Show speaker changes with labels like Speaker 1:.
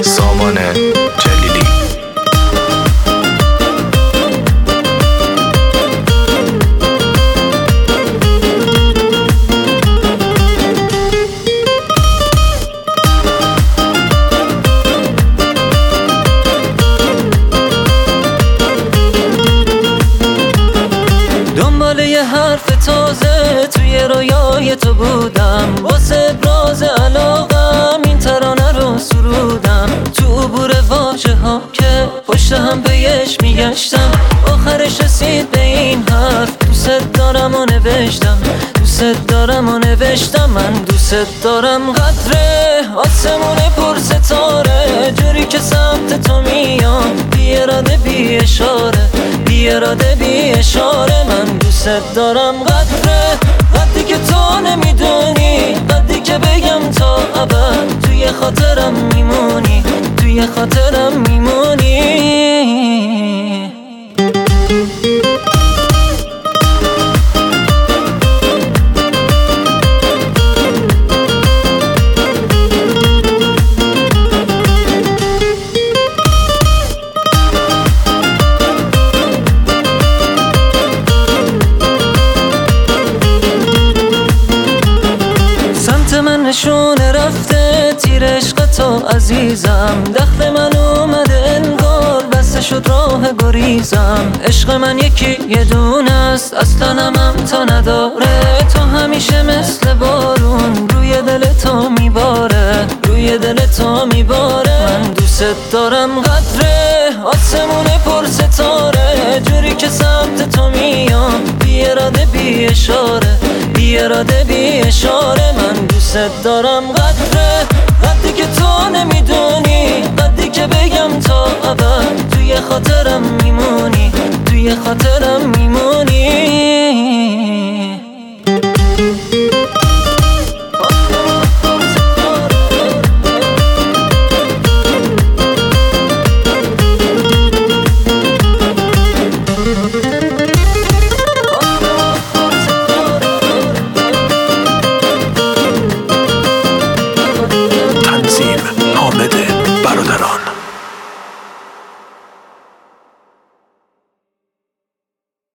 Speaker 1: سامان جلیلی.
Speaker 2: دنبال یه حرف تازه توی رویای تو بودم، واسه ابراز علاقم این ترانه رو سرودم. تو عبور واژه ها که پشت هم پیش میگشتم، آخرش رسید به این حرف دوست دارم و نوشتم. دوست دارم و نوشتم، من دوست دارم. قدر آسمون پر ستاره جوری که سمت تو میام، بی اراده بی اشاره، بی اراده بی اشاره. من دوست دارم. قدری که تو نمیدونی، قدری که بگم تا ابد توی خاطرم میمونی، توی خاطرم میمونی. من نشونه رفته تیر عشق تو عزیزم، دخل من اومده انگار بسته شد راه گریزم. عشق من یکی یه دونه است، اصلا هم تا نداره. تو همیشه مثل بارون روی دل تو میباره، روی دل تو میباره. من دوست دارم. قدر آسمون پر ستاره جوری که سمت تو میام، بی اراده بی اشاره، بی اراده بی اشاره. من دوست دارم. قدری که تو نمیدونی، قدری که بگم تا ابد توی خاطرم میمونی، توی خاطرم میمونی.